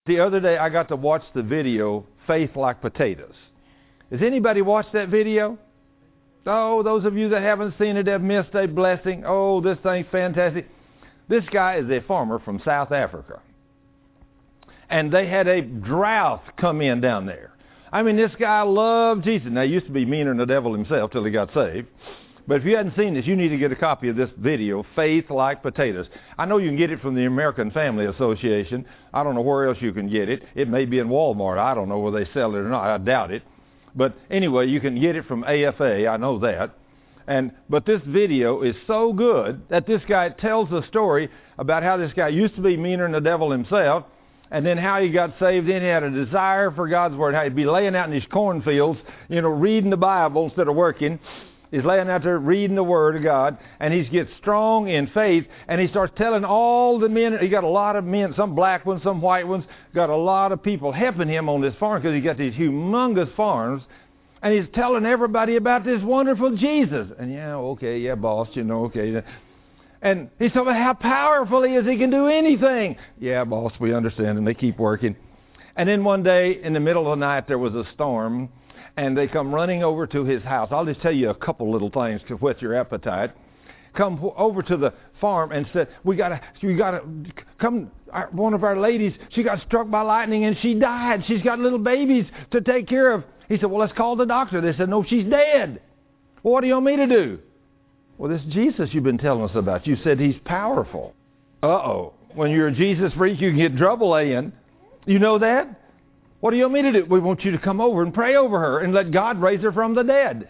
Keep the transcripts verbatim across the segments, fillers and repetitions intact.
The other day I got to watch the video, Faith Like Potatoes. Has anybody watched that video? Oh, those of you that haven't seen it have missed a blessing. Oh, this thing's fantastic. This guy is a farmer from South Africa. And they had a drought come in down there. I mean, this guy loved Jesus. Now, he used to be meaner than the devil himself till he got saved. But if you hadn't seen this, you need to get a copy of this video, Faith Like Potatoes. I know you can get it from the American Family Association. I don't know where else you can get it. It may be in Walmart. I don't know where they sell it or not. I doubt it. But anyway, you can get it from A F A. I know that. And but this video is so good that this guy tells a story about how this guy used to be meaner than the devil himself, and then how he got saved. Then he had a desire for God's Word, how he'd be laying out in his cornfields, you know, reading the Bible instead of working. He's laying out there reading the Word of God, and he gets strong in faith, and he starts telling all the men. He got a lot of men, some black ones, some white ones, got a lot of people helping him on this farm because he got these humongous farms, and he's telling everybody about this wonderful Jesus. And yeah, okay, yeah, boss, you know, okay. And he's talking about how powerful he is. He can do anything. Yeah, boss, we understand, and they keep working. And then one day, in the middle of the night, there was a storm, and they come running over to his house. I'll just tell you a couple little things to whet your appetite. Come over to the farm and said, we gotta, we gotta come. Our, one of our ladies, she got struck by lightning and she died. She's got little babies to take care of. He said, well, let's call the doctor. They said, no, she's dead. Well, what do you want me to do? Well, this Jesus you've been telling us about, you said he's powerful. Uh-oh. When you're a Jesus freak, you can get trouble in. You know that? What do you want me to do? We want you to come over and pray over her and let God raise her from the dead.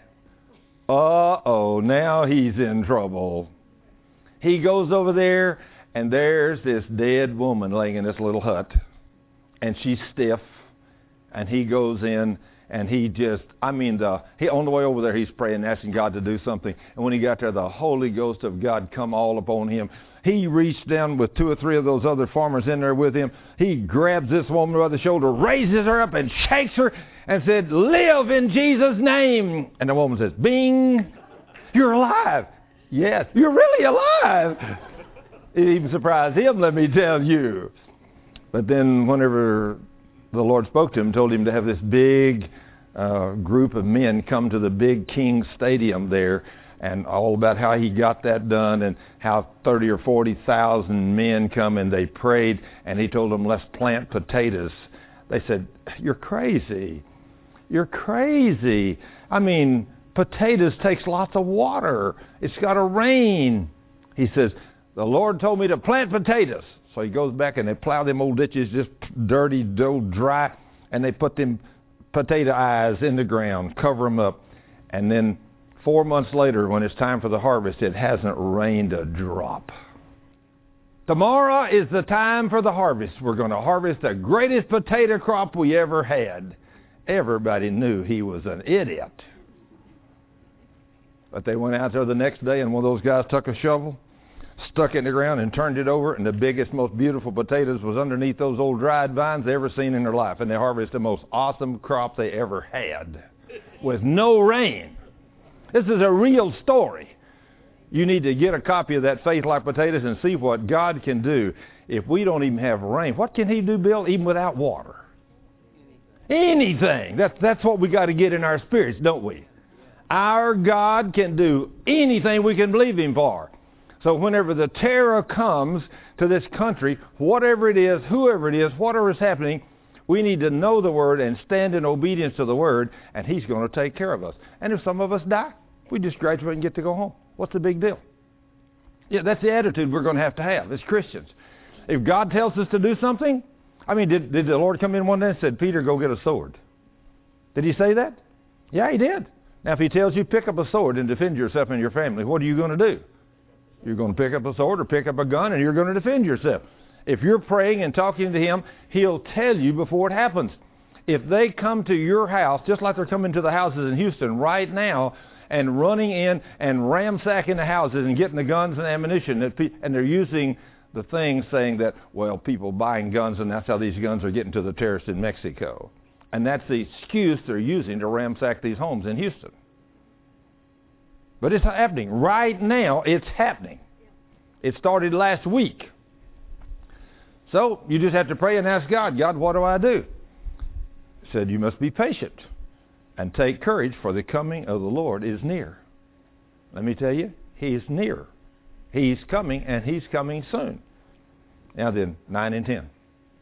Uh-oh, now he's in trouble. He goes over there, and there's this dead woman laying in this little hut. And she's stiff. And he goes in, and he just, I mean, the, he on the way over there, he's praying, asking God to do something. And when he got there, the Holy Ghost of God come all upon him. He reached down with two or three of those other farmers in there with him. He grabs this woman by the shoulder, raises her up and shakes her and said, live in Jesus' name. And the woman says, bing, you're alive. Yes, you're really alive. It even surprised him, let me tell you. But then whenever the Lord spoke to him, told him to have this big uh, group of men come to the big King Stadium there, and all about how he got that done and how thirty or forty thousand men come and they prayed, and he told them, let's plant potatoes. They said, you're crazy. You're crazy. I mean, potatoes takes lots of water. It's got to rain. He says, the Lord told me to plant potatoes. So he goes back and they plow them old ditches, just dirty, dry, and they put them potato eyes in the ground, cover them up, and then Four months later, when it's time for the harvest, it hasn't rained a drop. Tomorrow is the time for the harvest. We're going to harvest the greatest potato crop we ever had. Everybody knew he was an idiot. But they went out there the next day, and one of those guys took a shovel, stuck it in the ground, and turned it over, and the biggest, most beautiful potatoes was underneath those old dried vines they ever seen in their life. And they harvested the most awesome crop they ever had with no rain. This is a real story. You need to get a copy of that Faith Like Potatoes and see what God can do if we don't even have rain. What can he do, Bill, even without water? Anything. That's, that's what we got to get in our spirits, don't we? Our God can do anything we can believe him for. So whenever the terror comes to this country, whatever it is, whoever it is, whatever is happening, we need to know the Word and stand in obedience to the Word, and he's going to take care of us. And if some of us die, we just graduate and get to go home. What's the big deal? Yeah, that's the attitude we're going to have to have as Christians. If God tells us to do something, I mean, did, did the Lord come in one day and said, Peter, go get a sword? Did he say that? Yeah, he did. Now, if he tells you pick up a sword and defend yourself and your family, what are you going to do? You're going to pick up a sword or pick up a gun, and you're going to defend yourself. If you're praying and talking to him, he'll tell you before it happens. If they come to your house, just like they're coming to the houses in Houston right now, and running in and ransacking the houses and getting the guns and ammunition, and they're using the thing saying that, well, people buying guns, and that's how these guns are getting to the terrorists in Mexico. And that's the excuse they're using to ransack these homes in Houston. But it's happening. Right now, it's happening. It started last week. So you just have to pray and ask God, God, what do I do? He said, you must be patient and take courage, for the coming of the Lord is near. Let me tell you, He's near. He's coming, and He's coming soon. Now then, nine and ten.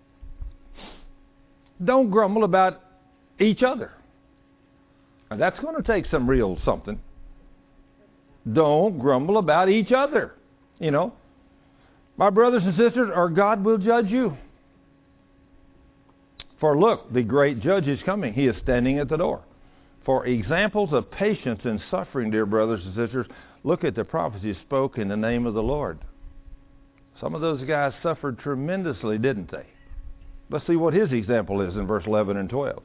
Don't grumble about each other. Now that's going to take some real something. Don't grumble about each other. You know, my brothers and sisters, or God will judge you. For look, the great judge is coming. He is standing at the door. For examples of patience and suffering, dear brothers and sisters, look at the prophecies spoke in the name of the Lord. Some of those guys suffered tremendously, didn't they? Let's see what his example is in verse eleven and twelve.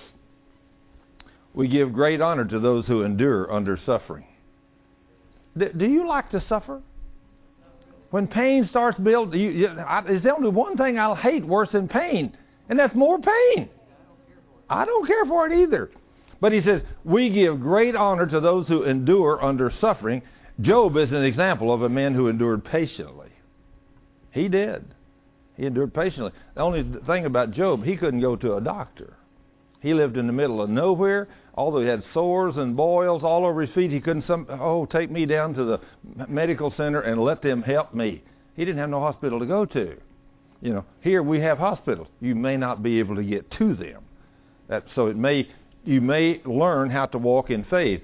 We give great honor to those who endure under suffering. D- do you like to suffer? When pain starts building, you, you, I, there's only one thing I'll hate worse than pain, and that's more pain. I don't care for it either. But he says, we give great honor to those who endure under suffering. Job is an example of a man who endured patiently. He did. He endured patiently. The only thing about Job, he couldn't go to a doctor. He lived in the middle of nowhere. Although he had sores and boils all over his feet, he couldn't, some, oh, take me down to the medical center and let them help me. He didn't have no hospital to go to. You know, here we have hospitals. You may not be able to get to them. That, so it may, you may learn how to walk in faith.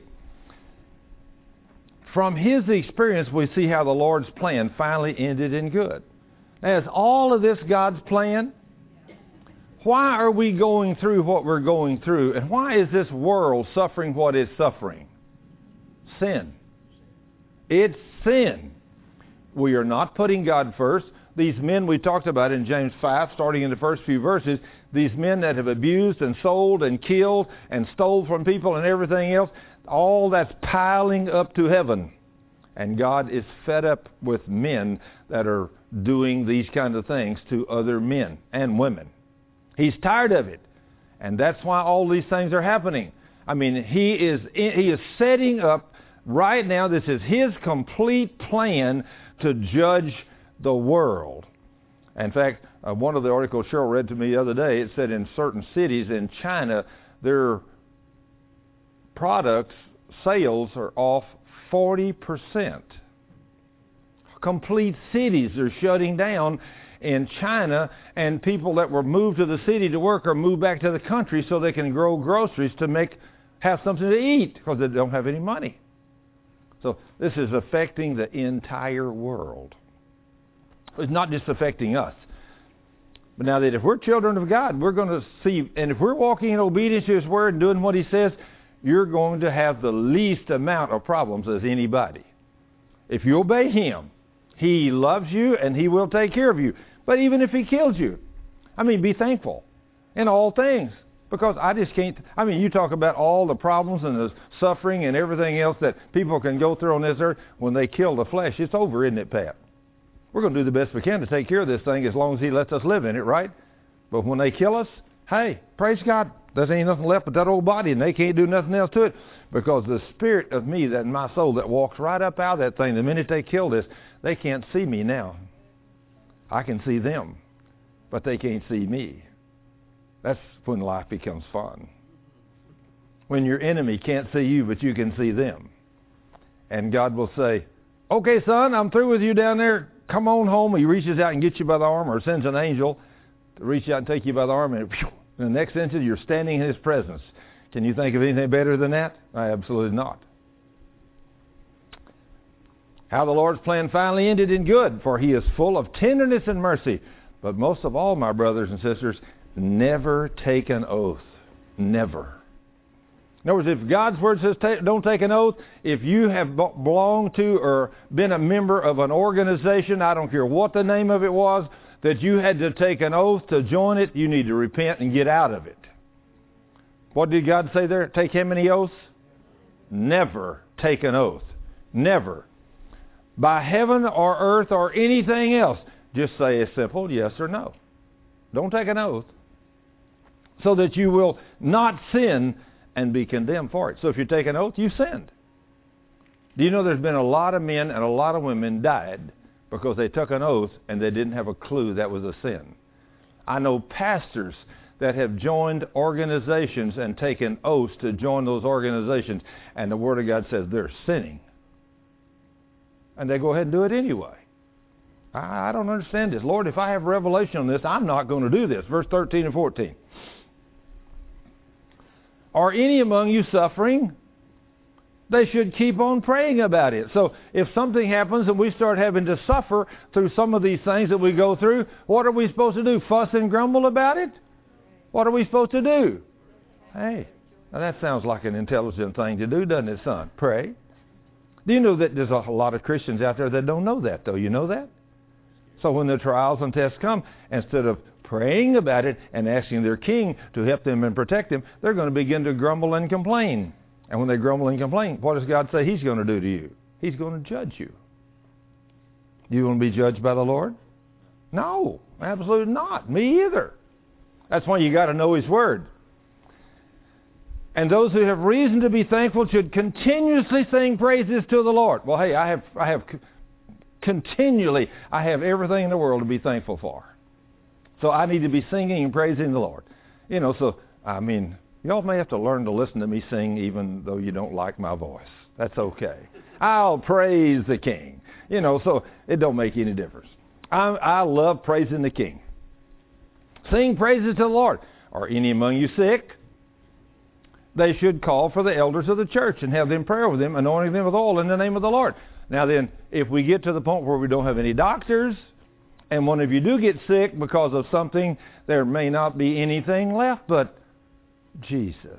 From his experience, we see how the Lord's plan finally ended in good. Now, is all of this God's plan? Why are we going through what we're going through? And why is this world suffering what it's suffering? Sin. It's sin. We are not putting God first. These men we talked about in James five, starting in the first few verses, these men that have abused and sold and killed and stole from people and everything else, all that's piling up to heaven. And God is fed up with men that are doing these kind of things to other men and women. He's tired of it. And that's why all these things are happening. I mean, he is he is setting up right now, this is his complete plan to judge the world. In fact, uh, one of the articles Cheryl read to me the other day, it said in certain cities in China, their products sales are off forty percent. Complete cities are shutting down in China, and people that were moved to the city to work are moved back to the country so they can grow groceries to make have something to eat because they don't have any money. So this is affecting the entire world. It's not just affecting us. But now that if we're children of God, we're going to see, and if we're walking in obedience to His Word and doing what He says, you're going to have the least amount of problems as anybody. If you obey Him, He loves you and He will take care of you. But even if He kills you, I mean, be thankful in all things. Because I just can't, I mean, you talk about all the problems and the suffering and everything else that people can go through on this earth. When they kill the flesh, it's over, isn't it, Pat? We're going to do the best we can to take care of this thing as long as He lets us live in it, right? But when they kill us, hey, praise God, there ain't nothing left but that old body, and they can't do nothing else to it. Because the spirit of me, that in my soul, that walks right up out of that thing, the minute they kill this, they can't see me now. I can see them, but they can't see me. That's when life becomes fun. When your enemy can't see you, but you can see them. And God will say, okay, son, I'm through with you down there. Come on home. He reaches out and gets you by the arm, or sends an angel to reach out and take you by the arm, and whew, in the next instant, you're standing in His presence. Can you think of anything better than that? Absolutely not. How the Lord's plan finally ended in good, for He is full of tenderness and mercy. But most of all, my brothers and sisters, never take an oath. Never. In other words, if God's Word says take, don't take an oath, if you have belonged to or been a member of an organization, I don't care what the name of it was, that you had to take an oath to join it, you need to repent and get out of it. What did God say there? Take how many oaths? Never take an oath. Never. By heaven or earth or anything else, just say a simple yes or no. Don't take an oath. So that you will not sin and be condemned for it. So if you take an oath, you sinned. Do you know there's been a lot of men and a lot of women died because they took an oath and they didn't have a clue that was a sin. I know pastors that have joined organizations and taken oaths to join those organizations, and the Word of God says they're sinning. And they go ahead and do it anyway. I, I don't understand this. Lord, if I have revelation on this, I'm not going to do this. Verse thirteen and fourteen. Are any among you suffering? They should keep on praying about it. So if something happens and we start having to suffer through some of these things that we go through, what are we supposed to do? Fuss and grumble about it? What are we supposed to do? Hey, now that sounds like an intelligent thing to do, doesn't it, son? Pray. Do you know that there's a lot of Christians out there that don't know that, though? You know that? So when the trials and tests come, instead of praying about it and asking their king to help them and protect them, they're going to begin to grumble and complain. And when they grumble and complain, what does God say He's going to do to you? He's going to judge you. Do you want to be judged by the Lord? No, absolutely not. Me either. That's why you got to know His Word. And those who have reason to be thankful should continuously sing praises to the Lord. Well, hey, I have, I have continually, I have everything in the world to be thankful for. So I need to be singing and praising the Lord. You know, so, I mean, y'all may have to learn to listen to me sing even though you don't like my voice. That's okay. I'll praise the King. You know, so it don't make any difference. I, I love praising the King. Sing praises to the Lord. Are any among you sick? They should call for the elders of the church and have them pray over them, anointing them with oil in the name of the Lord. Now then, if we get to the point where we don't have any doctors, and one of you do get sick because of something, there may not be anything left but Jesus.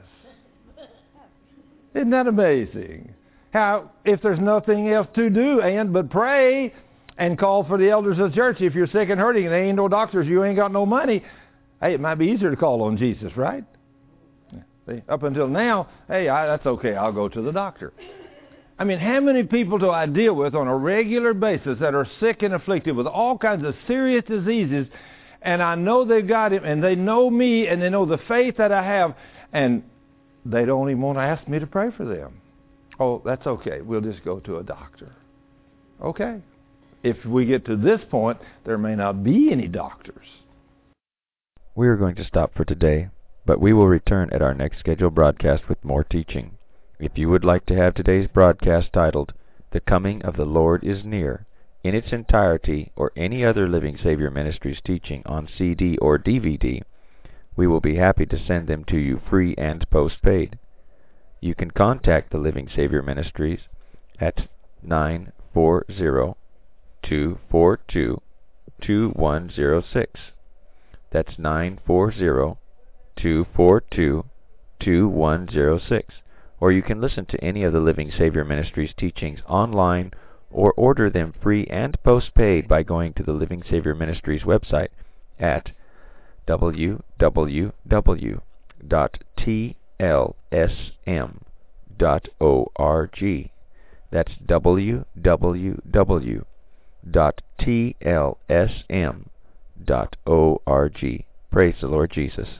Isn't that amazing? How, if there's nothing else to do and but pray and call for the elders of the church. If you're sick and hurting and there ain't no doctors, you ain't got no money, hey, it might be easier to call on Jesus, right? See, up until now, hey, I, that's okay, I'll go to the doctor. I mean, how many people do I deal with on a regular basis that are sick and afflicted with all kinds of serious diseases, and I know they've got it, and they know me, and they know the faith that I have, and they don't even want to ask me to pray for them. Oh, that's okay. We'll just go to a doctor. Okay. If we get to this point, there may not be any doctors. We are going to stop for today, but we will return at our next scheduled broadcast with more teaching. If you would like to have today's broadcast titled, The Coming of the Lord is Near, in its entirety, or any other Living Savior Ministries teaching on C D or D V D, we will be happy to send them to you free and postpaid. You can contact the Living Savior Ministries at nine four zero, two four two, two one zero six. That's nine four zero, two four two, two one zero six. Or you can listen to any of the Living Savior Ministries teachings online or order them free and postpaid by going to the Living Savior Ministries website at w w w dot t l s m dot org. That's w w w dot t l s m dot org. Praise the Lord Jesus.